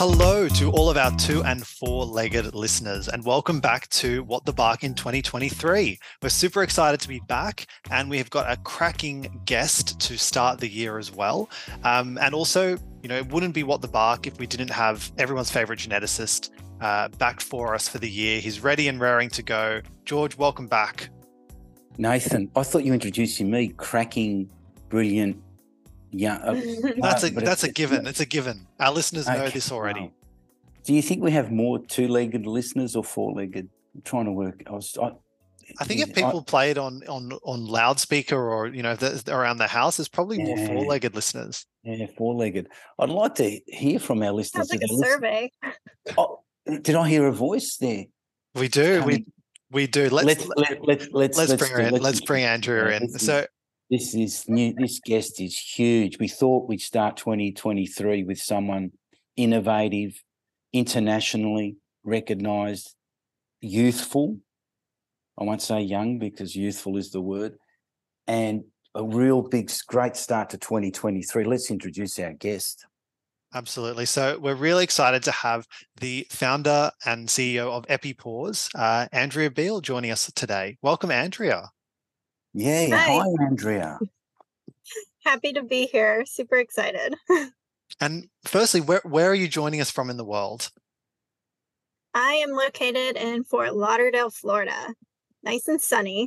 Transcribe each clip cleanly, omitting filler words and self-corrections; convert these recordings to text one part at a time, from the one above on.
Hello to all of our 2 and 4-legged listeners, and welcome back to What the Bark in 2023. We're super excited to be back, and we have got a cracking guest to start the year as well. And also, it wouldn't be What the Bark if we didn't have everyone's favorite geneticist back for us for the year. He's ready and raring to go. George, welcome back. Nathan, I thought you were introducing me. Cracking, brilliant. Yeah, that's a given. It's a given. Our listeners know this already. Wow. Do you think we have more 2-legged listeners or 4-legged? I'm trying to work. I think if people play it on loudspeaker or around the house, there's probably more 4-legged listeners. Yeah, 4-legged. I'd like to hear from our listeners. Sounds like a survey. Oh, did I hear a voice there? We do. We do. Let's bring Andrea in. This is new. This guest is huge. We thought we'd start 2023 with someone innovative, internationally recognised, youthful. I won't say young because youthful is the word, and a real big, great start to 2023. Let's introduce our guest. Absolutely. So we're really excited to have the founder and CEO of EpiPause, Andrea Beale, joining us today. Welcome, Andrea. Yeah. Hi, Andrea. Happy to be here. Super excited. And firstly, where are you joining us from in the world? I am located in Fort Lauderdale, Florida. Nice and sunny.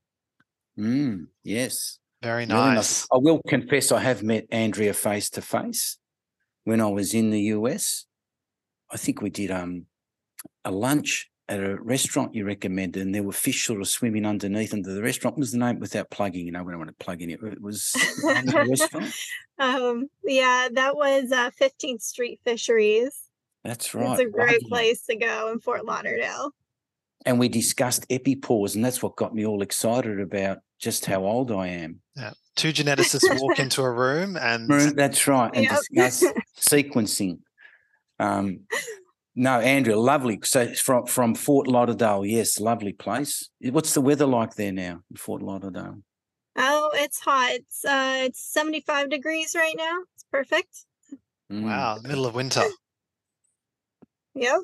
Yes. Very really nice. I will confess I have met Andrea face to face when I was in the US. I think we did a lunch at a restaurant you recommended, and there were fish sort of swimming underneath into the restaurant. What was the name without plugging? We don't want to plug in it. It was the restaurant. That was 15th Street Fisheries. That's right. It's a great place to go in Fort Lauderdale. And we discussed EpiPause, and that's what got me all excited about just how old I am. Yeah. 2 geneticists walk into a room and... That's right, and discuss sequencing. No, Andrea, lovely. So from Fort Lauderdale, yes, lovely place. What's the weather like there now in Fort Lauderdale? Oh, it's hot. It's 75 degrees right now. It's perfect. Wow, middle of winter. Yep.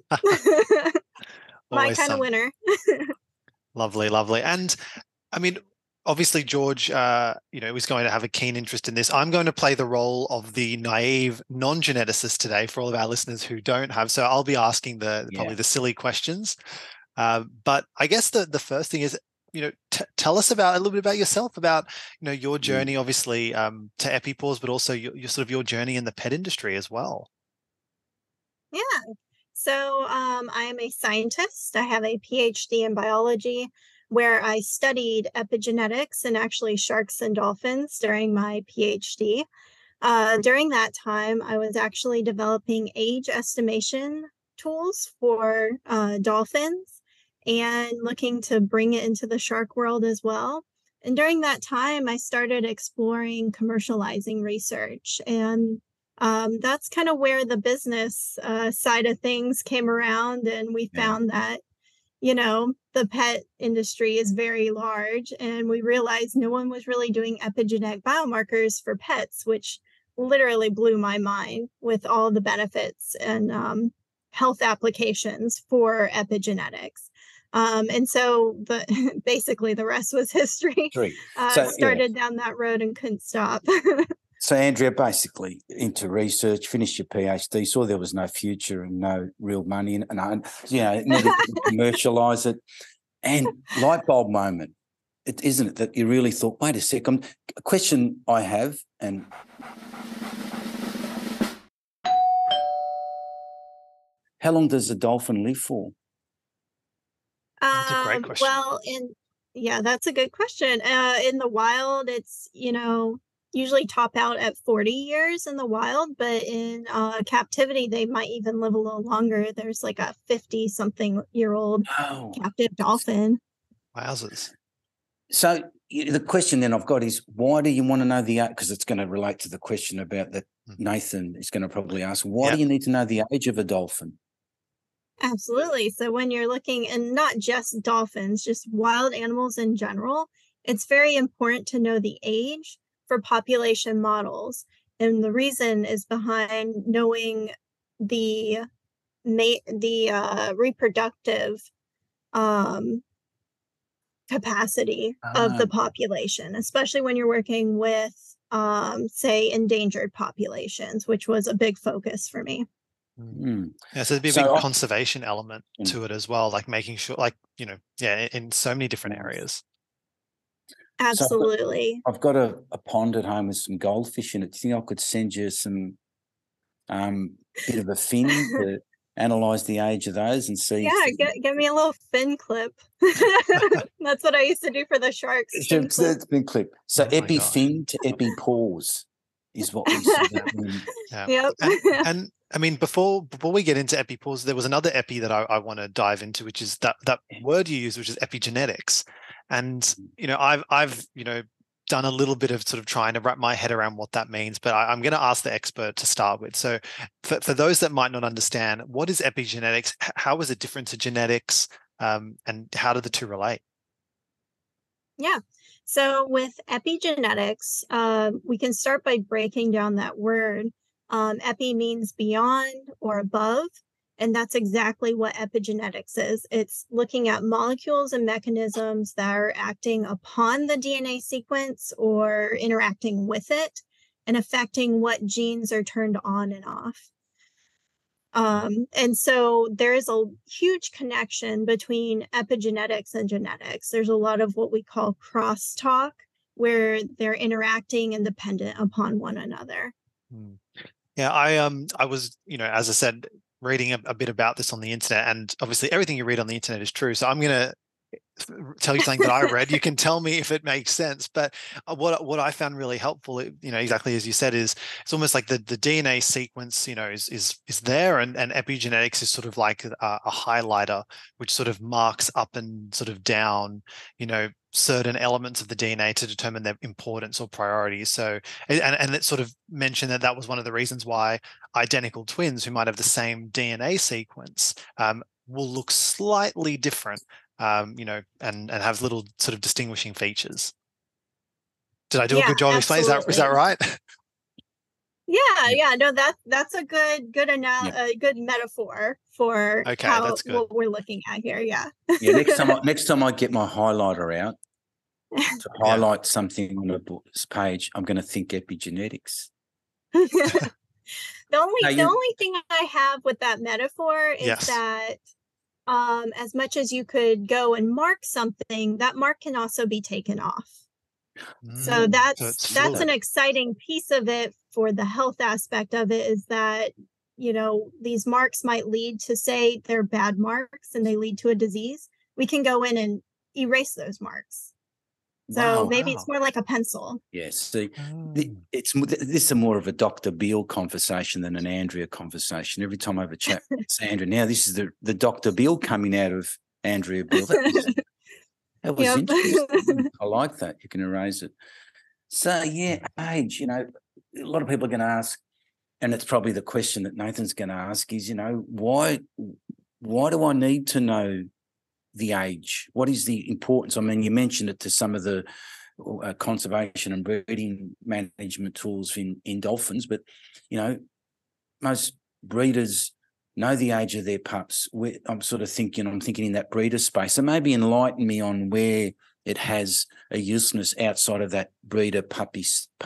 My kind of winter. Lovely. And I mean, obviously, George, was going to have a keen interest in this. I'm going to play the role of the naive non-geneticist today for all of our listeners who don't have. So I'll be asking probably the silly questions. But I guess the first thing is, tell us a little bit about yourself, about your journey, obviously, to EpiPause, but also your journey in the pet industry as well. Yeah. So I am a scientist. I have a PhD in biology, where I studied epigenetics and actually sharks and dolphins during my PhD. During that time, I was actually developing age estimation tools for dolphins and looking to bring it into the shark world as well. And during that time, I started exploring commercializing research. And that's kind of where the business side of things came around. And we found that the pet industry is very large, and we realized no one was really doing epigenetic biomarkers for pets, which literally blew my mind with all the benefits and health applications for epigenetics. And so basically the rest was history. Started down that road and couldn't stop. So, Andrea, basically into research, finished your PhD, saw there was no future and no real money in it, and never commercialise it. And light bulb moment, isn't it, that you really thought, wait a second, a question I have, and how long does a dolphin live for? That's a great question. Well, that's a good question. In the wild, it's, usually top out at 40 years in the wild, but in captivity, they might even live a little longer. There's like a 50-something-year-old captive dolphin. Wowzers. So the question then I've got is, why do you want to know because it's going to relate to the question about that Nathan is going to probably ask, why do you need to know the age of a dolphin? Absolutely. So when you're looking, and not just dolphins, just wild animals in general, it's very important to know the age for population models. And the reason is behind knowing the reproductive capacity of the population, especially when you're working with, say, endangered populations, which was a big focus for me. Yeah, so there'd be a big conservation element to it as well, like making sure, like, in so many different areas. Absolutely. So I've got a pond at home with some goldfish in it. Do you think I could send you some bit of a fin to analyze the age of those and see? Yeah, get me a little fin clip. That's what I used to do for the sharks. Fin clip. So epifin to epipause is what we see. Yep. And I mean, before we get into epipause, there was another epi that I want to dive into, which is that word you use, which is epigenetics. And I've done a little bit of sort of trying to wrap my head around what that means, but I'm going to ask the expert to start with. So for those that might not understand, what is epigenetics? How is it different to genetics? And how do the two relate? Yeah. So with epigenetics, we can start by breaking down that word. Epi means beyond or above, and that's exactly what epigenetics is. It's looking at molecules and mechanisms that are acting upon the DNA sequence or interacting with it and affecting what genes are turned on and off. And so there is a huge connection between epigenetics and genetics. There's a lot of what we call crosstalk, where they're interacting and dependent upon one another. Yeah, I was, as I said, reading a bit about this on the internet, and obviously everything you read on the internet is true. So I'm going to tell you something that I read. You can tell me if it makes sense. But what I found really helpful, exactly as you said, is it's almost like the DNA sequence, is there, and epigenetics is sort of like a highlighter, which sort of marks up and sort of down, certain elements of the DNA to determine their importance or priority. So, and it sort of mentioned that was one of the reasons why identical twins who might have the same DNA sequence will look slightly different. And have little sort of distinguishing features. Did I do a good job explaining? Is that right? Yeah. No, that's a good metaphor for what we're looking at here. Yeah. Yeah. Next time I get my highlighter out to highlight something on a page, I'm going to think epigenetics. The only thing I have with that metaphor is that as much as you could go and mark something, that mark can also be taken off. So that's an exciting piece of it for the health aspect of it, is that, these marks might lead to, say, they're bad marks and they lead to a disease. We can go in and erase those marks. So maybe it's more like a pencil. Yes. See, this is more of a Dr. Beale conversation than an Andrea conversation. Every time I have a chat with Andrea, now this is the Dr. Beale coming out of Andrea Beale. That was interesting. I like that. You can erase it. So, age, a lot of people are going to ask, and it's probably the question that Nathan's going to ask is, why do I need to know the age? What is the importance? I mean, you mentioned it to some of the conservation and breeding management tools in dolphins, but most breeders know the age of their pups. I'm thinking in that breeder space. So maybe enlighten me on where it has a uselessness outside of that breeder puppy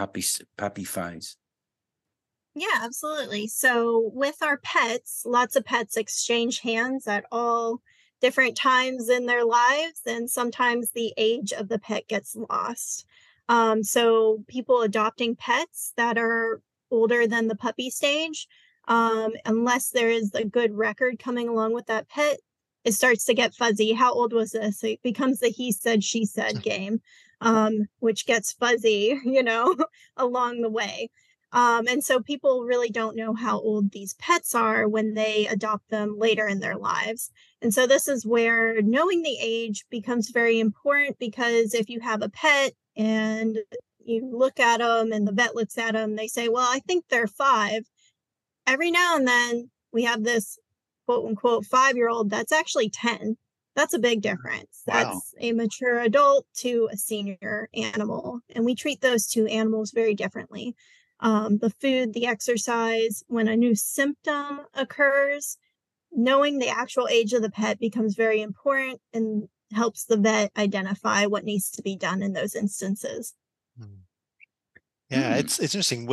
phase. Yeah, absolutely. So with our pets, lots of pets exchange hands at all different times in their lives, and sometimes the age of the pet gets lost. So people adopting pets that are older than the puppy stage, unless there is a good record coming along with that pet, it starts to get fuzzy. How old was this? It becomes the he said, she said game, which gets fuzzy, along the way. And so people really don't know how old these pets are when they adopt them later in their lives. And so this is where knowing the age becomes very important, because if you have a pet and you look at them and the vet looks at them, they say, well, I think they're 5. Every now and then we have this quote unquote 5-year-old that's actually 10. That's a big difference. Wow. That's a mature adult to a senior animal. And we treat those two animals very differently. the food, the exercise. When a new symptom occurs, knowing the actual age of the pet becomes very important and helps the vet identify what needs to be done in those instances. Yeah, it's interesting.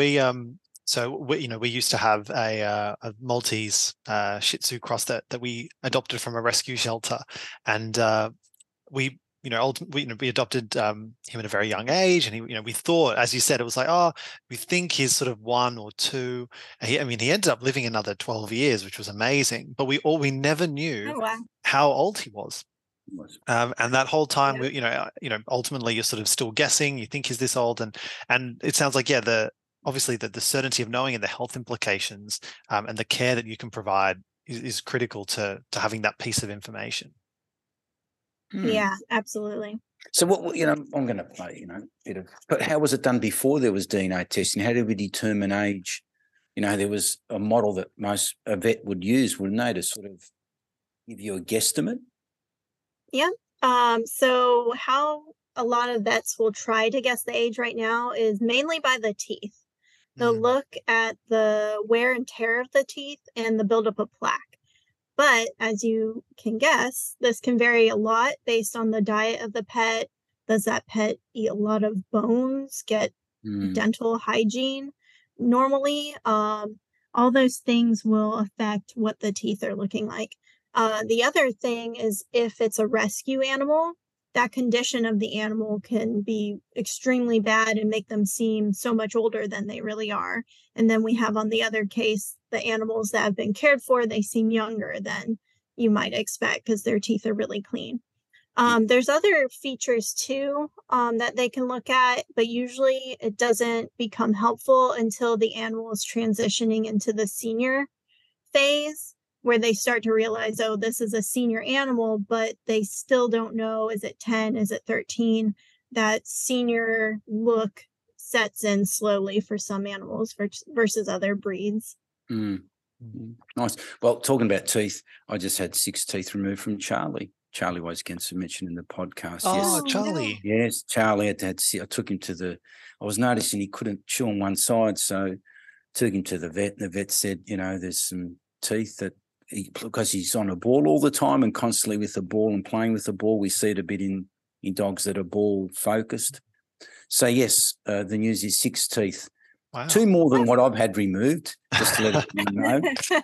We used to have a Maltese Shih Tzu cross that we adopted from a rescue shelter, and we we adopted him at a very young age, and we thought, as you said, it was like, oh, we think he's sort of 1 or 2. He ended up living another 12 years, which was amazing. But we never knew how old he was. And that whole time, ultimately you're sort of still guessing. You think he's this old, and it sounds like obviously the certainty of knowing and the health implications and the care that you can provide is critical to having that piece of information. Yeah, absolutely. So what I'm going to play but how was it done before there was DNA testing? How did we determine age? There was a model that a vet would use, wouldn't they, to sort of give you a guesstimate? Yeah. So how a lot of vets will try to guess the age right now is mainly by the teeth. They'll look at the wear and tear of the teeth and the buildup of plaque. But as you can guess, this can vary a lot based on the diet of the pet. Does that pet eat a lot of bones, get dental hygiene normally? All those things will affect what the teeth are looking like. The other thing is if it's a rescue animal, that condition of the animal can be extremely bad and make them seem so much older than they really are. And then we have on the other case, the animals that have been cared for, they seem younger than you might expect because their teeth are really clean. There's other features too that they can look at, but usually it doesn't become helpful until the animal is transitioning into the senior phase, where they start to realize, oh, this is a senior animal, but they still don't know, is it 10, is it 13? That senior look sets in slowly for some animals versus other breeds. Nice. Well, talking about teeth, I just had 6 teeth removed from Charlie. Charlie always gets mentioned in the podcast. Oh, yes. Charlie. Yes, Charlie I took him to I was noticing he couldn't chew on one side, so took him to the vet, and the vet said, there's some teeth that because he's on a ball all the time and constantly with the ball and playing with the ball. We see it a bit in dogs that are ball focused. So yes, the news is 6 teeth. Wow. 2 more than what I've had removed, just to let you know.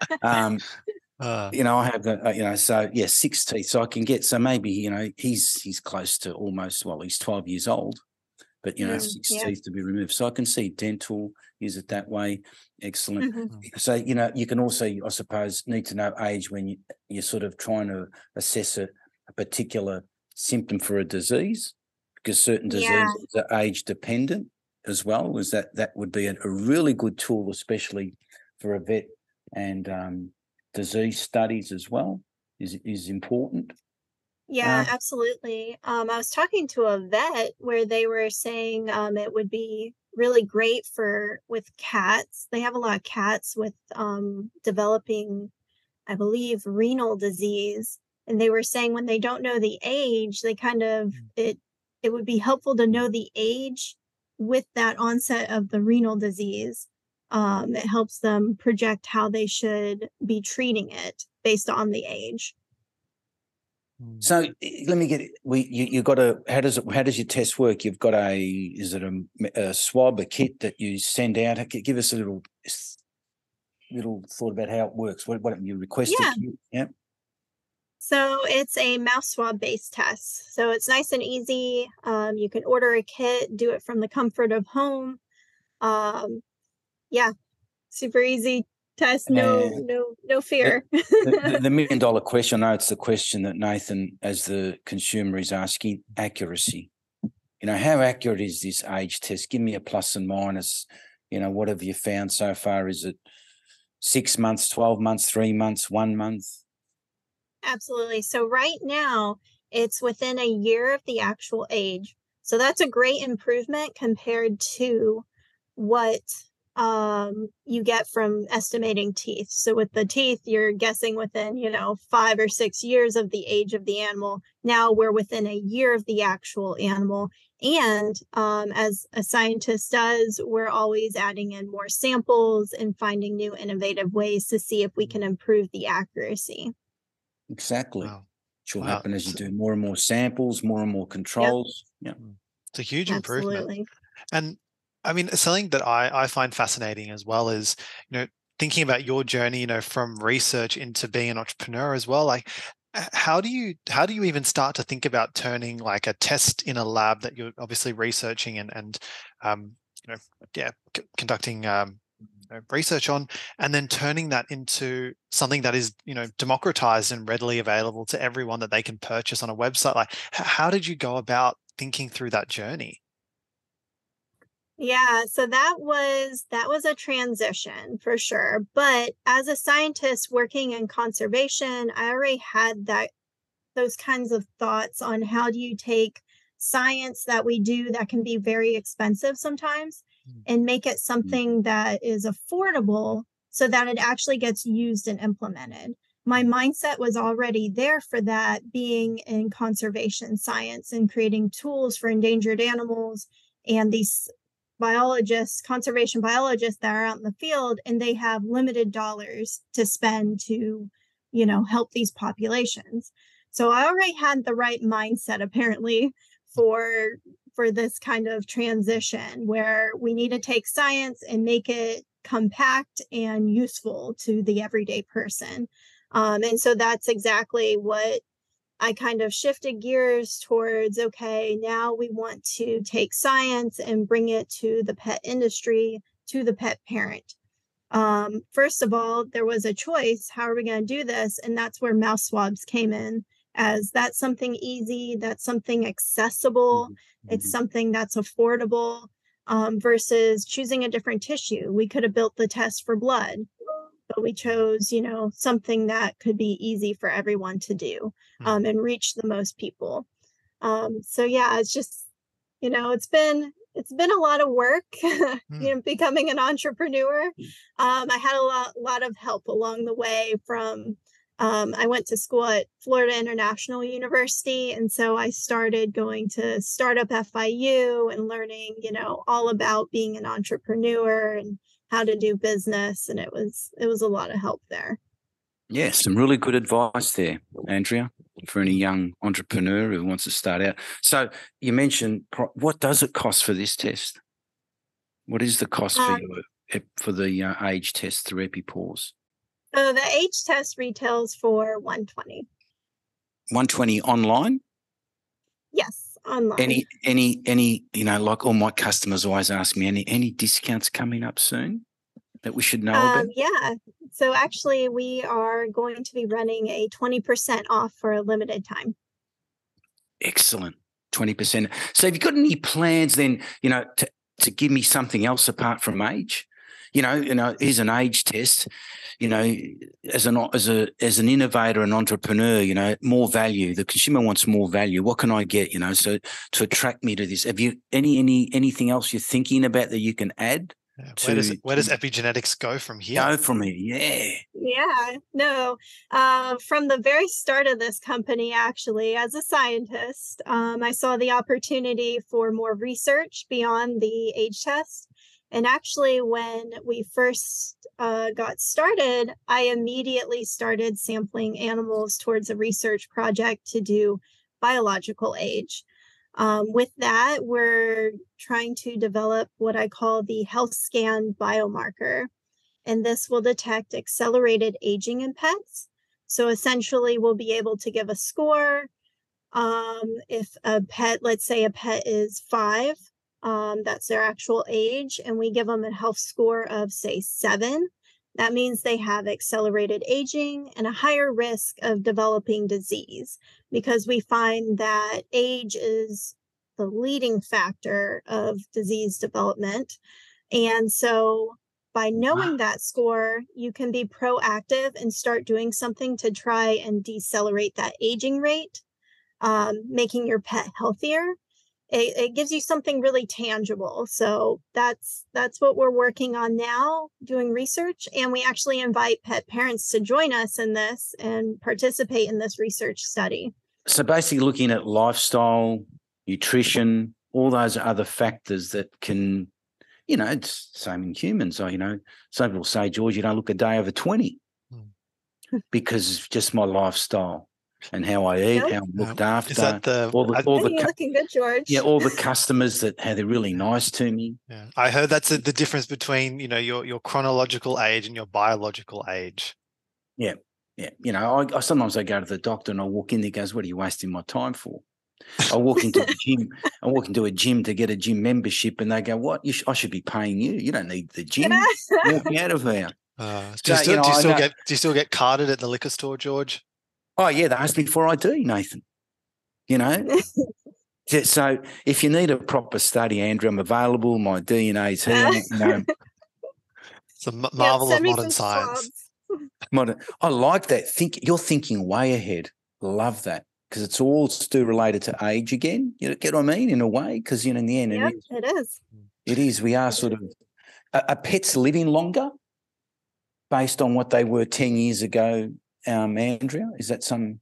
I have the, so yeah, 6 teeth. So I can get, so maybe, he's close to almost, he's 12 years old, but 6 teeth to be removed. So I can see dental, use it that way. Excellent. So, you can also, I suppose, need to know age when you're sort of trying to assess a particular symptom for a disease, because certain diseases are age dependent as well. Is that would be a really good tool, especially for a vet, and disease studies as well is important. Yeah, absolutely. I was talking to a vet where they were saying it would be really great with cats. They have a lot of cats with developing, I believe, renal disease. And they were saying when they don't know the age, they kind of, it would be helpful to know the age with that onset of the renal disease. It helps them project how they should be treating it based on the age. So let me get it. You got how does your test work? You've got is it a swab, a kit that you send out? Give us a little thought about how it works. What you request a kit? Yeah. So it's a mouth swab based test. So it's nice and easy. You can order a kit, do it from the comfort of home. Super easy test. No fear. The $1 million question. I know it's the question that Nathan, as the consumer, is asking: accuracy. How accurate is this age test? Give me a plus and minus. What have you found so far? Is it 6 months, 12 months, 3 months, 1 month? Absolutely. So right now it's within a year of the actual age. So that's a great improvement compared to what you get from estimating teeth. So with the teeth, you're guessing within, 5 or 6 years of the age of the animal. Now we're within a year of the actual animal. And as a scientist does, we're always adding in more samples and finding new innovative ways to see if we can improve the accuracy. Exactly. Wow. Which will Wow. happen as you do more and more samples, more and more controls. Yep. Yeah. It's a huge improvement. Absolutely. And I mean, something that I find fascinating as well is, thinking about your journey, from research into being an entrepreneur as well. Like, how do you even start to think about turning like a test in a lab that you're obviously researching and conducting research on, and then turning that into something that is democratized and readily available to everyone that they can purchase on a website? Like, how did you go about thinking through that journey? Yeah, so that was a transition for sure. But as a scientist working in conservation, I already had those kinds of thoughts on how do you take science that we do that can be very expensive sometimes and make it something that is affordable so that it actually gets used and implemented. My mindset was already there for that, being in conservation science and creating tools for endangered animals and these conservation biologists that are out in the field, and they have limited dollars to spend to, help these populations. So I already had the right mindset apparently for this kind of transition where we need to take science and make it compact and useful to the everyday person. And so that's exactly what I kind of shifted gears towards. Okay, now we want to take science and bring it to the pet industry, to the pet parent. First of all, there was a choice. How are we going to do this? And that's where mouse swabs came in, as that's something easy, that's something accessible, it's something that's affordable, versus choosing a different tissue. We could have built the test for blood, but we chose, something that could be easy for everyone to do, and reach the most people. So yeah, it's just, it's been a lot of work, becoming an entrepreneur. I had a lot of help along the way from, I went to school at Florida International University. And so I started going to Startup FIU and learning, all about being an entrepreneur and how to do business. And it was a lot of help there. Yeah, some really good advice there, Andrea, for any young entrepreneur who wants to start out. So you mentioned, what does it cost for this test? What is the cost for the age test through EpiPaws? So the age test retails for $120. $120 online? Yes, online. Any, like all my customers always ask me, any discounts coming up soon that we should know about? Yeah. So actually, we are going to be running a 20% off for a limited time. Excellent. 20%. So have you got any plans then, to give me something else apart from age? Here's an age test, as an innovator and entrepreneur, more value. The consumer wants more value. What can I get, so to attract me to this? Have you anything else you're thinking about that you can add? Where does epigenetics go from here? Yeah. Yeah, no. From the very start of this company, actually, as a scientist, I saw the opportunity for more research beyond the age test. And actually, when we first got started, I immediately started sampling animals towards a research project to do biological age. With that, we're trying to develop what I call the health scan biomarker, and this will detect accelerated aging in pets. So essentially, we'll be able to give a score. If a pet, let's say a pet is 5, that's their actual age, and we give them a health score of, say, 7. That means they have accelerated aging and a higher risk of developing disease, because we find that age is the leading factor of disease development. And so by knowing that score, you can be proactive and start doing something to try and decelerate that aging rate, making your pet healthier. it gives you something really tangible. So that's what we're working on now, doing research. And we actually invite pet parents to join us in this and participate in this research study. So basically looking at lifestyle, nutrition, all those other factors that can, it's the same in humans. So, some people say, George, you don't look a day over 20 because it's just my lifestyle and how I eat, how I'm looked after. Is that you're looking good, George. Yeah, all the customers how they're really nice to me. Yeah, I heard that's the difference between, your chronological age and your biological age. Yeah. Yeah, I sometimes I go to the doctor and I walk in there, he goes, what are you wasting my time for? I walk into a gym to get a gym membership and they go, what? I should be paying you. You don't need the gym. Walk out of there. Do you still get carded at the liquor store, George? Oh, yeah, they ask me for ID, Nathan. So if you need a proper study, Andrew, I'm available. My DNA's here. It's a marvel of modern science. I like that. You're thinking way ahead. Love that, because it's all still related to age again. You get what I mean, in a way, because in the end, it is. It is. We are sort of are pets living longer based on what they were 10 years ago, Andrea? Is that some?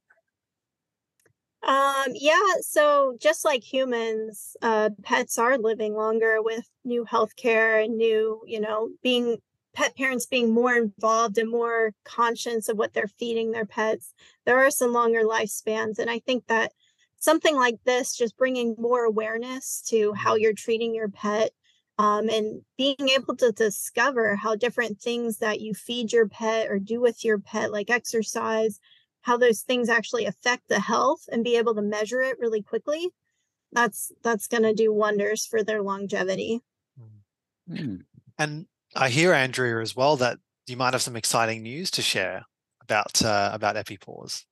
Yeah. So just like humans, pets are living longer with new healthcare and new, pet parents being more involved and more conscious of what they're feeding their pets. There are some longer lifespans. And I think that something like this, just bringing more awareness to how you're treating your pet, and being able to discover how different things that you feed your pet or do with your pet, like exercise, how those things actually affect the health and be able to measure it really quickly, that's going to do wonders for their longevity. And I hear, Andrea, as well, that you might have some exciting news to share about EpiPaws.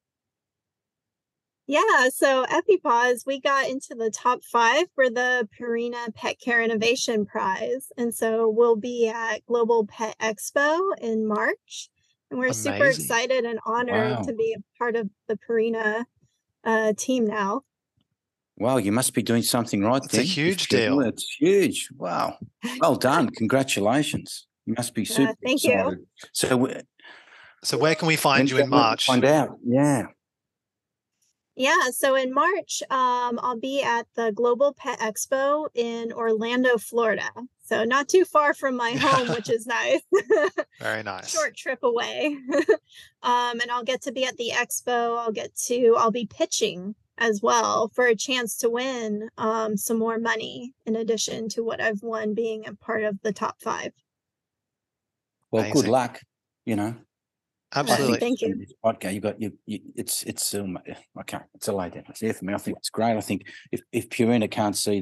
Yeah, so EpiPaws, we got into the top 5 for the Purina Pet Care Innovation Prize. And so we'll be at Global Pet Expo in March. And we're super excited and honored to be a part of the Purina team now. Wow, you must be doing something right there. It's a huge deal. It's huge. Wow. Well done. Congratulations. You must be super thank excited. You. So where can we find you in March? Find out. Yeah. Yeah, so in March, I'll be at the Global Pet Expo in Orlando, Florida. So not too far from my home, which is nice. Very nice. Short trip away. And I'll get to be at the expo. I'll be pitching as well for a chance to win some more money in addition to what I've won being a part of the top 5. Well, Amazing. Good luck, Absolutely. Thank you. Okay, it's it's a lay down. It's there for me. I think it's great. I think if Purina can't see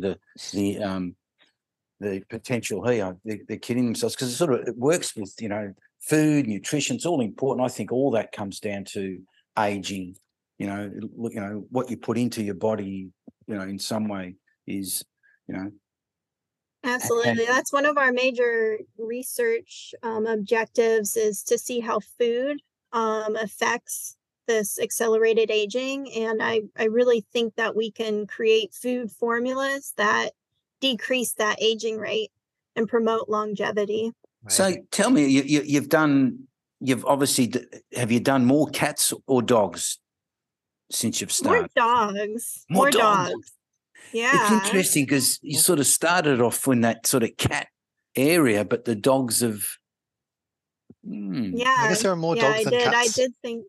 the potential here, they're kidding themselves, because it works with food, nutrition. It's all important. I think all that comes down to aging. What you put into your body, in some way is, Absolutely. That's one of our major research objectives, is to see how food affects this accelerated aging. And I really think that we can create food formulas that decrease that aging rate and promote longevity. So tell me, have you done more cats or dogs since you've started? More dogs. Yeah. It's interesting because you sort of started off in that sort of cat area, but the dogs have. Yeah. I guess there are more dogs than cats. I did think.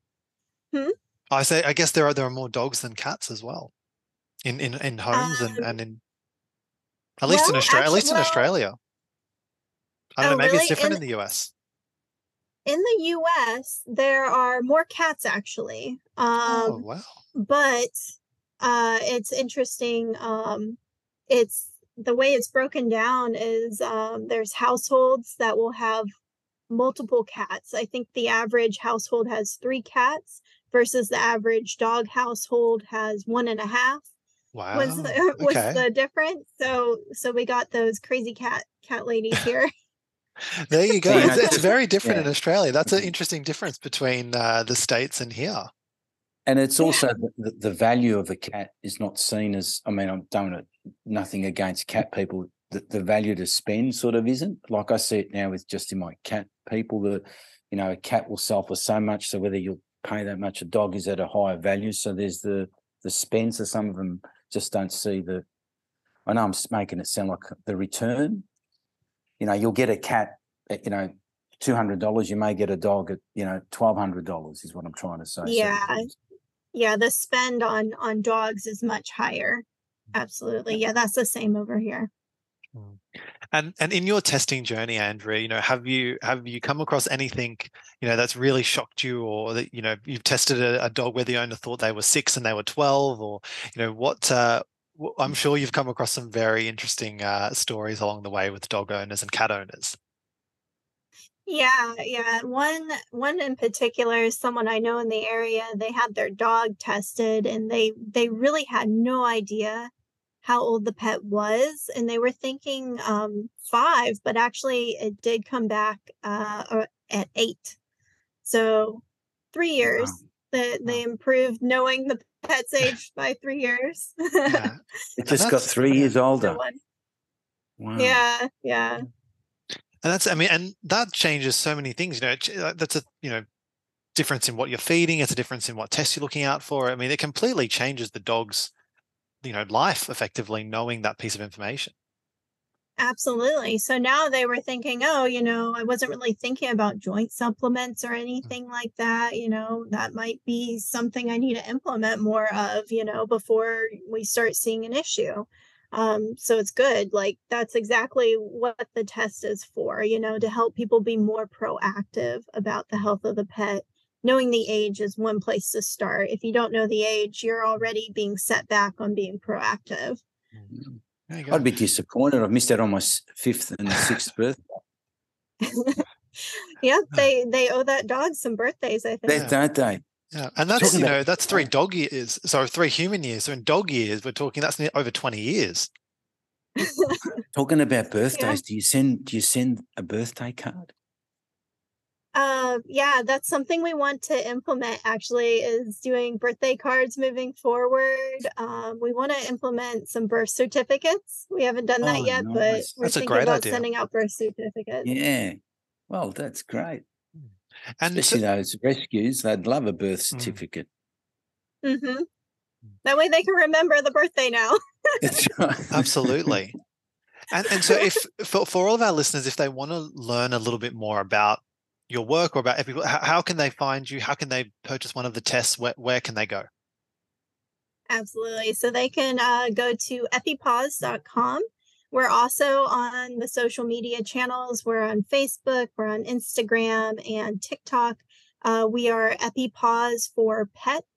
I guess there are more dogs than cats as well, in homes and in at least in Australia. I don't know. Maybe it's different in the US. In the US, there are more cats actually. Oh wow! But it's interesting. It's the way it's broken down is there's households that will have multiple cats. I think the average household has 3 cats versus the average dog household has 1.5. Wow. Was the difference. So we got those crazy cat ladies here. There you go. It's very different in Australia. That's an interesting difference between the States and here. And it's also the value of a cat is not seen as, I mean, I'm doing it, nothing against cat people. The value to spend sort of isn't. Like I see it now with just in my cat people, a cat will sell for so much. So whether you'll pay that much, a dog is at a higher value. So there's the spend. So some of them just don't see I know I'm making it sound like the return. You'll get a cat at, $200. You may get a dog at, $1,200 is what I'm trying to say. Yeah. Yeah, the spend on dogs is much higher. Absolutely. Yeah, that's the same over here. And in your testing journey, Andrea, have you come across anything, that's really shocked you, or that, you've tested a dog where the owner thought they were 6 and they were 12, or, I'm sure you've come across some very interesting stories along the way with dog owners and cat owners. Yeah. One in particular is someone I know in the area. They had their dog tested and they really had no idea how old the pet was, and they were thinking 5, but actually it did come back at 8. So 3 years. Wow. They improved knowing the pet's age by 3 years. Yeah. It just got 3 years older. Wow. Yeah. And that changes so many things. That's a difference in what you're feeding. It's a difference in what tests you're looking out for. I mean, it completely changes the dog's life effectively, knowing that piece of information. Absolutely. So now they were thinking, I wasn't really thinking about joint supplements or anything like that. That might be something I need to implement more of, before we start seeing an issue. So it's good. Like, that's exactly what the test is for, to help people be more proactive about the health of the pet. Knowing the age is one place to start. If you don't know the age, you're already being set back on being proactive. I'd be disappointed. I've missed out on my 5th and 6th birthday. Yeah, they owe that dog some birthdays, I think. Don't they? Yeah, and that's that's 3 dog years. So 3 human years. So in dog years, we're talking that's over 20 years. Talking about birthdays, do you send a birthday card? Yeah, that's something we want to implement, actually, is doing birthday cards moving forward. We want to implement some birth certificates. We haven't done that yet, but we're thinking about sending out birth certificates. Yeah. Well, that's great. And especially those rescues, they'd love a birth certificate. Mm-hmm. That way they can remember the birthday now. That's right. Absolutely. And so if for all of our listeners, if they want to learn a little bit more about your work or about EpiPause, how can they find you? How can they purchase one of the tests? Where can they go? Absolutely. So they can go to epipause.com. We're also on the social media channels. We're on Facebook, we're on Instagram and TikTok. We are EpiPause for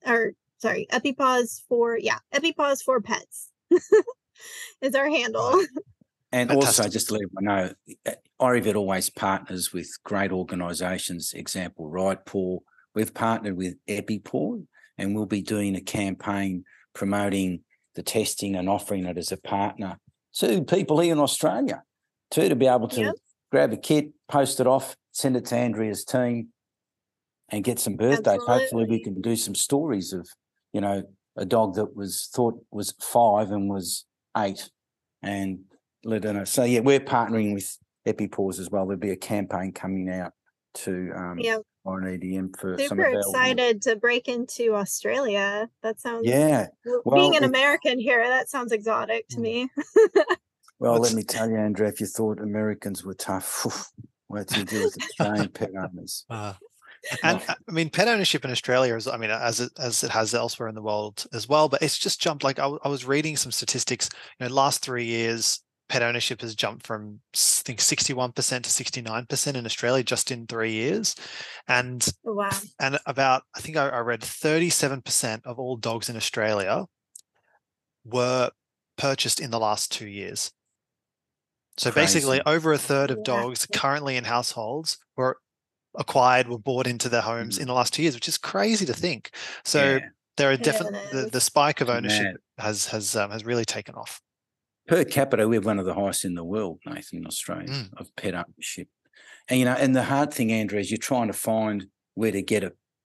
EpiPause for Pets is our handle. And fantastic. Also, just to let everyone know, Orivet always partners with great organisations. Example, Right Paw. We've partnered with EpiPause, and we'll be doing a campaign promoting the testing and offering it as a partner to people here in Australia, to be able to grab a kit, post it off, send it to Andrea's team, and get some birthdays. Absolutely. Hopefully, we can do some stories of, a dog that was thought was 5 and was 8, and let her know. So we're partnering with EpiPause as well. There'll be a campaign coming out to on EDM for some of our. Super excited to break into Australia. That sounds Well, being an American here, that sounds exotic to me. Well, let me tell you, Andrea, if you thought Americans were tough, what do you do with Australian pet owners? And I mean, pet ownership in Australia is, as it has elsewhere in the world as well, but it's just jumped. Like I was reading some statistics, last 3 years, pet ownership has jumped from, I think, 61% to 69% in Australia just in 3 years. And and about, I think I read 37% of all dogs in Australia were purchased in the last 2 years. So basically over a third of dogs currently in households were bought into their homes in the last 2 years, which is crazy to think. So there are definitely the spike of ownership has really taken off. Per capita, we have one of the highest in the world, Nathan, in Australia, of pet ownership. And, and the hard thing, Andrew, is you're trying to find where to get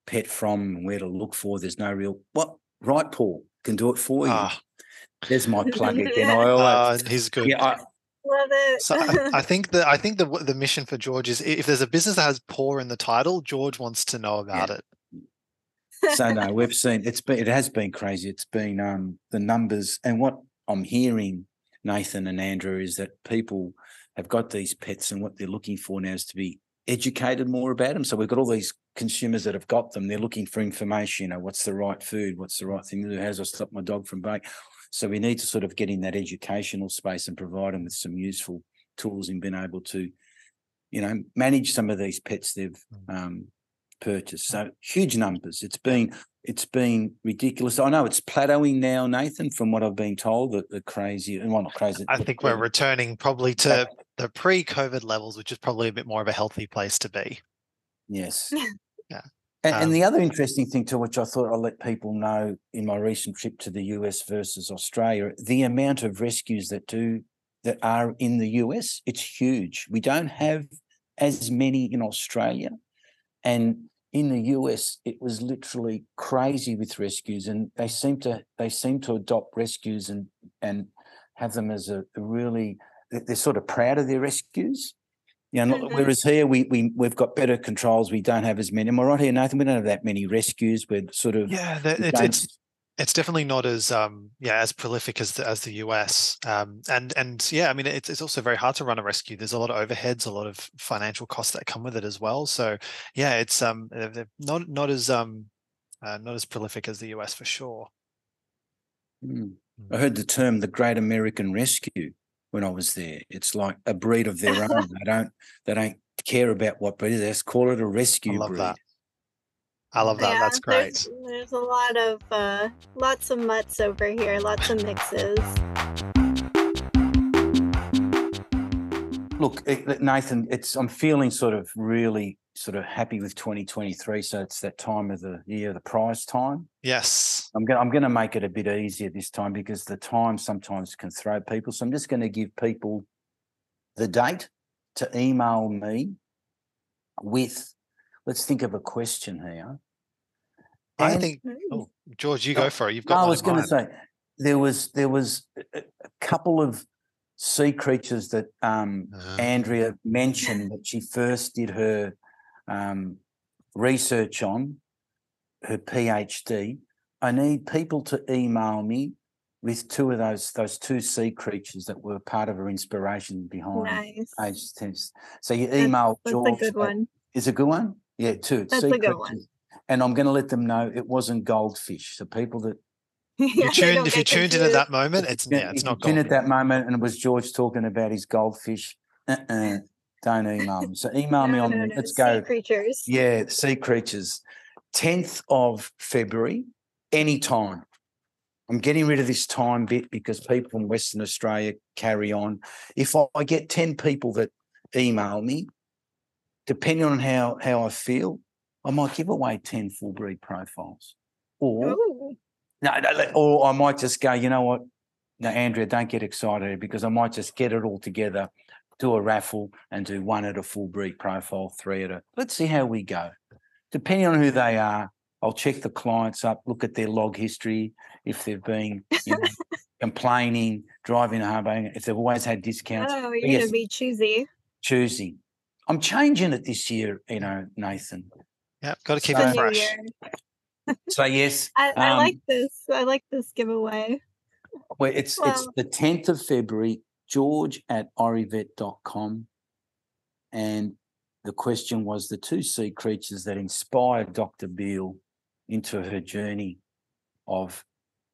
pet from and where to look for. There's no real what. Right, Paul can do it for you. Ah, There's my plug again. I always, he's good. yeah, Love it. So I think the mission for George is, if there's a business that has Paul in the title, George wants to know about it. So no, we've seen it has been crazy. It's been the numbers, and what I'm hearing, Nathan and Andrew, is that people have got these pets, and what they're looking for now is to be educated more about them. So we've got all these consumers that have got them. They're looking for information. What's the right food? What's the right thing to do? How do I stop my dog from barking? So we need to sort of get in that educational space and provide them with some useful tools in being able to, manage some of these pets they've purchased. So huge numbers. It's been ridiculous. I know it's plateauing now, Nathan, from what I've been told, the crazy, well, not crazy. I think we're returning probably to the pre-COVID levels, which is probably a bit more of a healthy place to be. Yes. Yeah. And the other interesting thing too, which I thought I'd let people know in my recent trip to the US versus Australia, the amount of rescues that are in the US, it's huge. We don't have as many in Australia, and in the US, it was literally crazy with rescues, and they seem to adopt rescues and have them as a really, they're sort of proud of their rescues. Whereas here we've got better controls. We don't have as many. Am I right here, Nathan? We don't have that many rescues. We're sort of it's definitely not as as prolific as the US. And yeah, I mean it's also very hard to run a rescue. There's a lot of overheads, a lot of financial costs that come with it as well. So yeah, it's they're not as prolific as the US for sure. I heard the term the Great American Rescue when I was there. It's like a breed of their own. They don't care about what breed it is. They just call it a rescue breed. That. I love that. That's great. There's a lot of lots of mutts over here, lots of mixes. Look, Nathan, I'm feeling really happy with 2023. So it's that time of the year, the prize time. Yes. I'm going to make it a bit easier this time because the time sometimes can throw people. So I'm just going to give people the date to email me with, let's think of a question here. I think, George, you go for it. You've got. I was going to say there was a couple of sea creatures that Andrea mentioned that she first did her research on, her PhD. I need people to email me with two of those two sea creatures that were part of her inspiration behind Age Test. So you email George. That's a good one. Is a good one? Yeah, two. That's a good one. And I'm going to let them know it wasn't goldfish. So people that if you tuned in at that moment, it's not goldfish. Tuned at that moment, and it was George talking about his goldfish. Don't email them. So email me on. Let's go. Sea creatures. Yeah, sea creatures. 10th of February, anytime. I'm getting rid of this time bit because people from Western Australia carry on. If I get 10 people that email me, depending on how I feel, I might give away 10 full breed profiles. Or I might just go, you know what? No, Andrea, don't get excited because I might just get it all together, do a raffle and do one at a full breed profile, 3 at a. Let's see how we go. Depending on who they are, I'll check the clients up, look at their log history, if they've been complaining, driving home, if they've always had discounts. Oh, you're going to be choosy. Choosy. I'm changing it this year, Nathan. Yeah, got to keep it fresh. So yes, I like this. I like this giveaway. Well, it's the 10th of February. George@orivet.com, and the question was the two sea creatures that inspired Dr. Beale into her journey of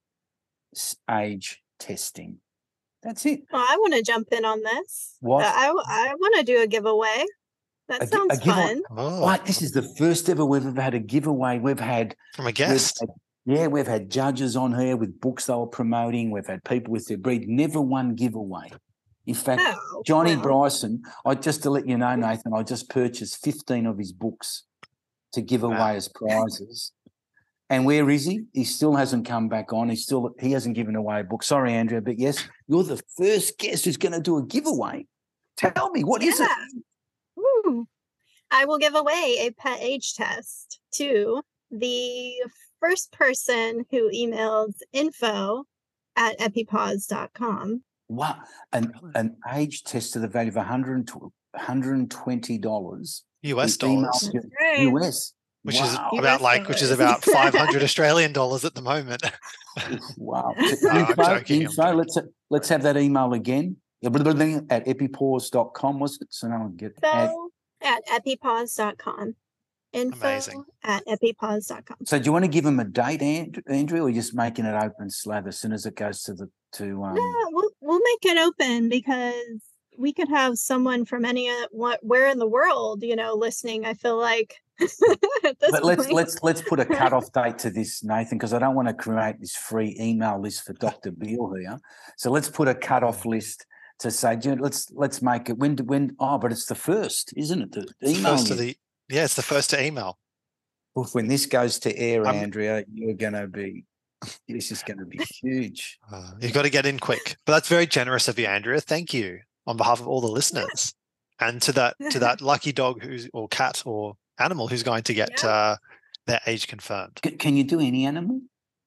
age testing. That's it. Well, I want to jump in on this. What? I want to do a giveaway. That sounds fun. Oh. Right, this is the first ever we've ever had a giveaway. We've had from a guest. We've had judges on here with books they were promoting. We've had people with their breed. Never one giveaway. In fact, Johnny Bryson, just to let you know, Nathan, I just purchased 15 of his books to give away as prizes. And where is he? He still hasn't come back on. He hasn't given away a book. Sorry, Andrea, but yes, you're the first guest who's going to do a giveaway. Tell me, what is it? I will give away a pet age test to the first person who emailed info@epipause.com. Wow. An age test to the value of $120 US who emailed dollars, That's you- right. US. which Wow. is US which is dollars. about 500 Australian dollars at the moment. Wow. No, I'm joking, I'm joking. Let's have that email again. At epipause.com, was it? So no one get info@epipause.com. Amazing. Info@epipause.com. So do you want to give them a date, Andrew, or are you just making it open slather as soon as it goes to We'll make it open because we could have someone from where in the world, listening. I feel like at this But point. let's put a cutoff date to this, Nathan, because I don't want to create this free email list for Dr. Beale here. So let's put a cutoff list to say, let's make it but it's the first, isn't it? The email. It's the first to email. Well, when this goes to air, Andrea, this is going to be huge. You've got to get in quick. But that's very generous of you, Andrea. Thank you on behalf of all the listeners. And to that lucky dog or cat or animal who's going to get their age confirmed. Can you do any animal?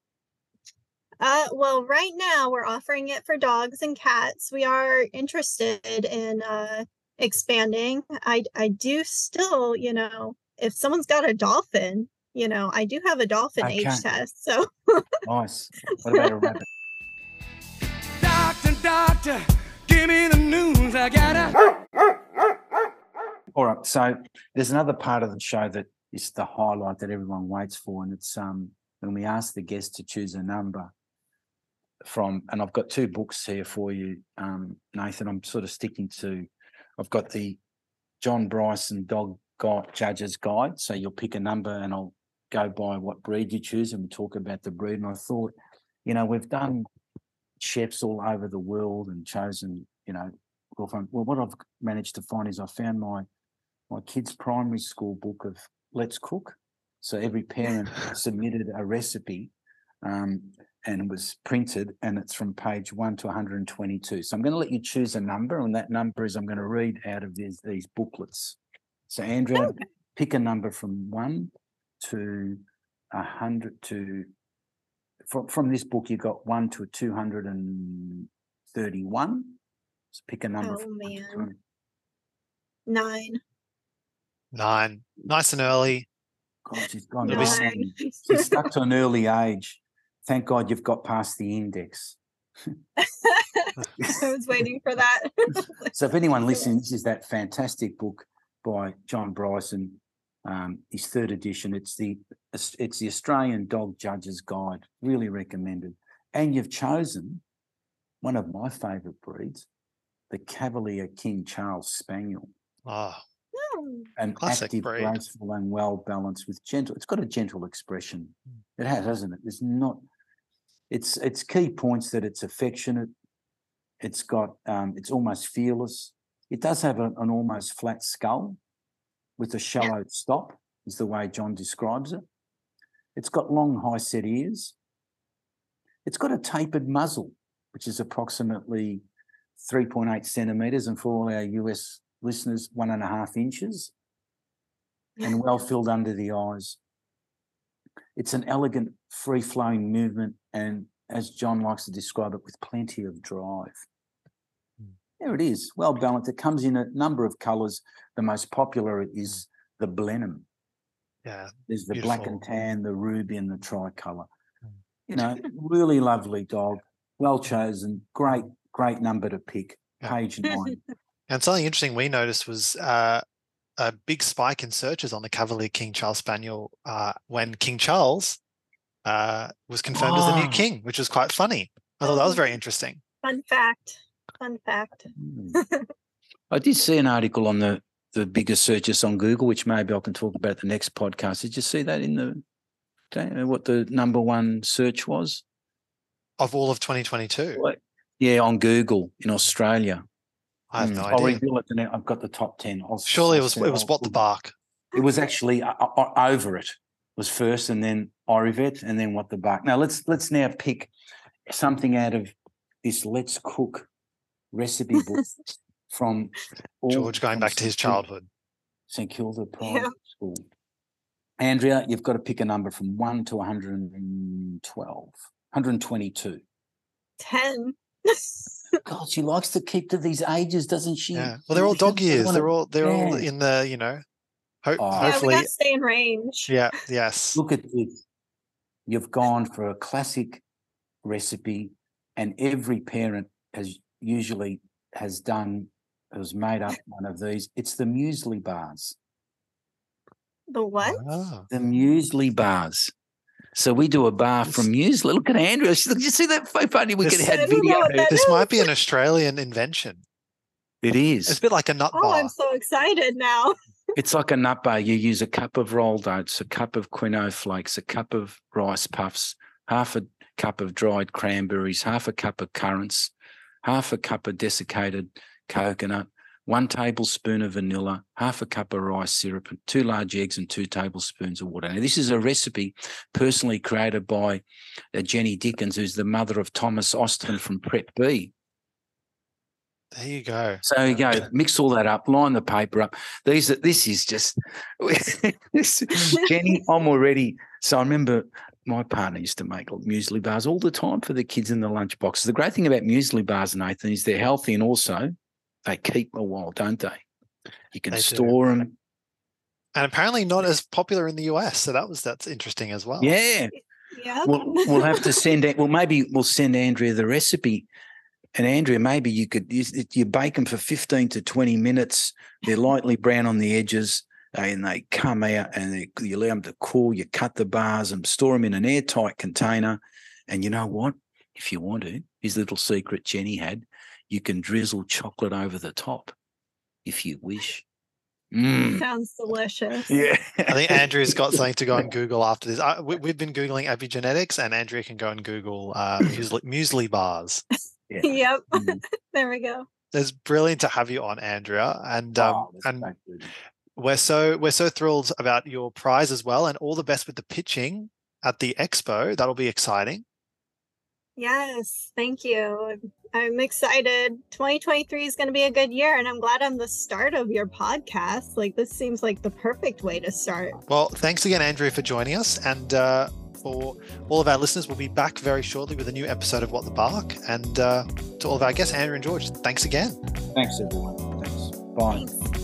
Well, right now we're offering it for dogs and cats. We are interested in expanding. I do still, if someone's got a dolphin, I do have a dolphin age test. So nice. What about a rabbit? Doctor, give me the news. I gotta. All right. So there's another part of the show that is the highlight that everyone waits for, and it's when we ask the guest to choose a number and I've got two books here for you, Nathan. I'm sort of sticking to. I've got the John Bryson Dog Judge's Guide. So you'll pick a number, and I'll go by what breed you choose, and we talk about the breed. And I thought, we've done chefs all over the world and chosen, well, what I've managed to find is I found my kids' primary school book of Let's Cook. So every parent submitted a recipe, and it was printed, and it's from page 1 to 122. So I'm going to let you choose a number, and that number is I'm going to read out of these booklets. So Andrea, pick a number from 1 to 100 to. From this book, you got 1 to 231. So pick a number. Oh man, 9. 9. Nice and early. God, she's gone. 9. She's stuck to an early age. Thank God you've got past the index. I was waiting for that. So if anyone listening, this is that fantastic book by John Bryson, his 3rd edition. It's the Australian Dog Judge's Guide. Really recommended. And you've chosen one of my favourite breeds, the Cavalier King Charles Spaniel. Oh, An classic active, breed. graceful, and well balanced with gentle. It's got a gentle expression. It has, hasn't it? There's not. It's key points that it's affectionate. It's got. It's almost fearless. It does have an almost flat skull with a shallow stop, is the way John describes it. It's got long, high-set ears. It's got a tapered muzzle, which is approximately 3.8 centimetres, and for all our US listeners, 1.5 inches, and well filled under the eyes. It's an elegant, free-flowing movement, and as John likes to describe it, with plenty of drive. There it is, well balanced. It comes in a number of colours. The most popular is the Blenheim. Yeah, there's the beautiful. black and tan, the ruby, and the tricolour. Really lovely dog, well chosen, great number to pick. Page 9. And something interesting we noticed was a big spike in searches on the Cavalier King Charles Spaniel when King Charles was confirmed as the new king, which was quite funny. I thought that was very interesting. Fun fact. I did see an article on the biggest searches on Google, which maybe I can talk about at the next podcast. Did you see that what the number one search was? Of all of 2022? What? Yeah, on Google in Australia. I have no I'll idea. reveal it. I've got the top 10. Surely it was What the Bark. It was actually Over It was first, and then Orivet, and then What the Bark. Now let's now pick something out of this Let's Cook recipe book from George going back to his childhood. St Kilda Primary School. Andrea, you've got to pick a number from 1 to 112. 122. 10. God, she likes to keep to these ages, doesn't she? Yeah. Well, they're all dog years. They're all Yeah. in the, Yeah, we hopefully. got to stay in range. Yeah. Yes. Look at this. You've gone for a classic recipe, and every parent has made up one of these. It's the muesli bars. The what? Ah. The muesli bars. So we do a bar from muesli. Look at Andrea. Did you see that funny? We could This- have I don't know video. what that This is. might be an Australian invention. It It's is. a bit like a nut Oh, bar. I'm so excited now. It's like a nut bar. You use a cup of rolled oats, a cup of quinoa flakes, a cup of rice puffs, half a cup of dried cranberries, half a cup of currants, half a cup of desiccated coconut, 1 tablespoon of vanilla, half a cup of rice syrup, and 2 large eggs and 2 tablespoons of water. Now, this is a recipe personally created by Jenny Dickens, who's the mother of Thomas Austin from Prep B. There you go. So you go, mix all that up, line the paper up. This is just, Jenny, I'm already, so I remember my partner used to make muesli bars all the time for the kids in the lunch boxes. The great thing about muesli bars, Nathan, is they're healthy and also they keep a while, don't they? You can They do. store them. And apparently not as popular in the US. So that's interesting as well. Yeah. Yeah. We'll have to send it. Well, maybe we'll send Andrea the recipe. And Andrea, maybe you bake them for 15 to 20 minutes. They're lightly brown on the edges and they come out and you allow them to cool. You cut the bars and store them in an airtight container. And you know what? If you want to, his little secret Jenny had, you can drizzle chocolate over the top if you wish. Sounds delicious. Yeah. I think Andrea's got something to go and Google after this. We've been Googling epigenetics, and Andrea can go and Google muesli bars. Yeah. Yep. Mm. There we go. It's brilliant to have you on, Andrea, and Oh, that's and so good. we're so thrilled about your prize as well, and all the best with the pitching at the expo. That'll be exciting. Yes. Thank you. I'm excited. 2023 is going to be a good year, and I'm glad I'm the start of your podcast. Like, this seems like the perfect way to start. Well, thanks again, Andrea, for joining us, and for all of our listeners, we'll be back very shortly with a new episode of What the Bark. And to all of our guests, Andrea and George, thanks again. Thanks, everyone. Thanks. Bye. Thanks.